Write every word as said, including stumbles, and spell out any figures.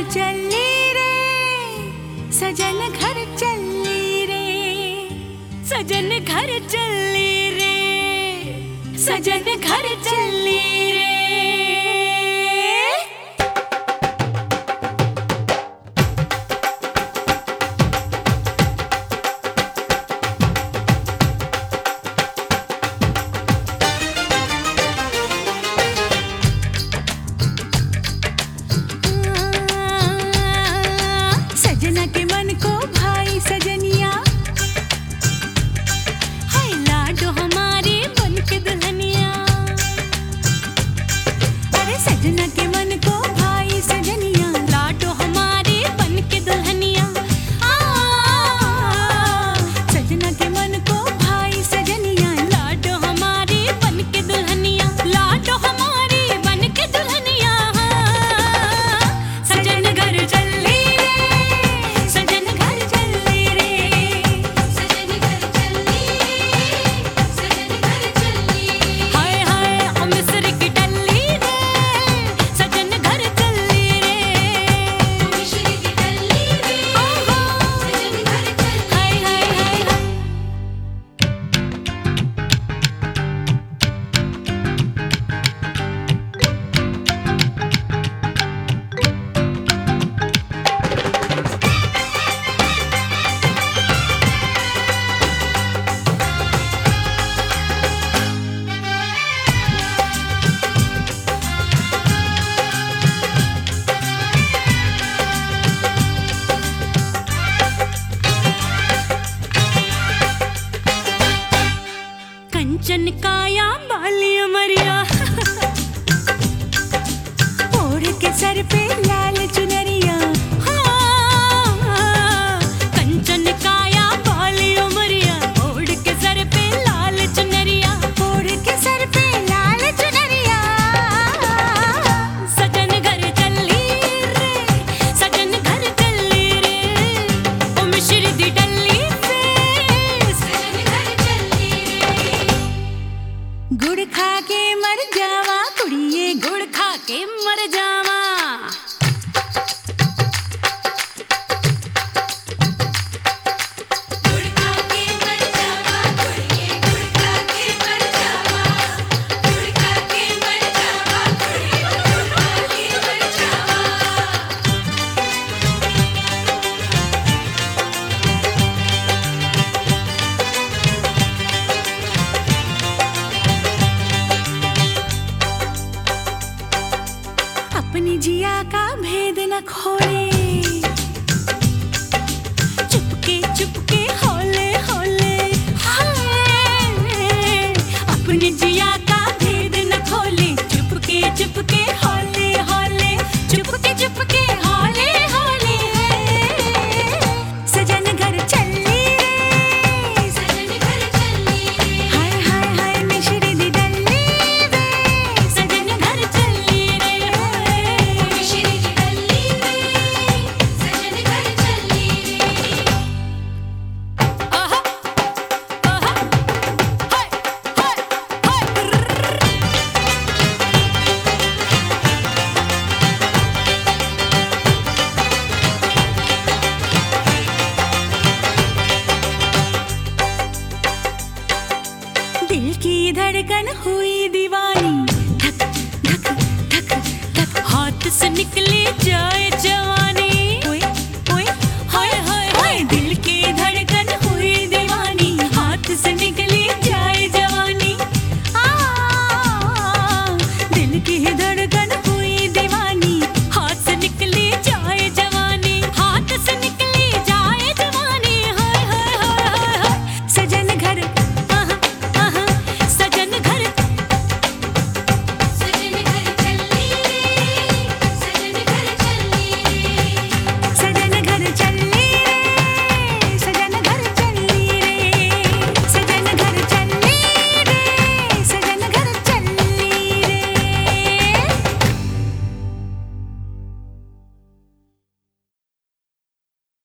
चली रे, सजन घर चली रे, सजन घर चली रे, सजन घर चली रे। सजना के मन को भाई सजनिया, हाय लाडो हमारे बन के दुल्हनिया। अरे सजना के मन को भाई सजनिया, लाडो हमारे बन के दुल्हनिया। आ सजना के मन को भाई सजनिया, लाडो हमारे बन के दुल्हनिया, लाडो हमारे बन के दुल्हनिया। सजन घर चली कंचन काया बाली अमरिया, ओढ़ के सर पे लाल चुनरिया। हाँ, कंचन काया बाली अमरिया, ओढ़ के सर पे लाल चुनरिया, ओढ़ के सर पे लाल चुनरिया। सजन घर चली रे, सजन घर चली रे, ओ मिश्री दी डली से, सजन घर चली रे। गुड़ खा के मर जावा कुड़िए, गुड़ खा के मर जावा। गुड़ खा के मर जावा कुड़िए, गुड़ खा के मर जावा, गुड़ खा के मर जावा कुड़िए, गुड़ खा के मर जावा। अपनी जिया का भेद न खोले, चुपके चुपके होले होले। हाय, अपनी जिया का भेद न खोले, चुपके चुपके होले होले, चुपके चुपके होले होले। सजन घर चली रे, सजन घर चली रे, हाय हाय हाय मिश्री दी डली रे, सजन घर चली रे, मिश्री दी डली रे, सजन घर चली रे। आहा आहा, हाय हाय हाय। दिल की धड़कन हुई दीवानी, धक धक धक धक, हाथ से निकले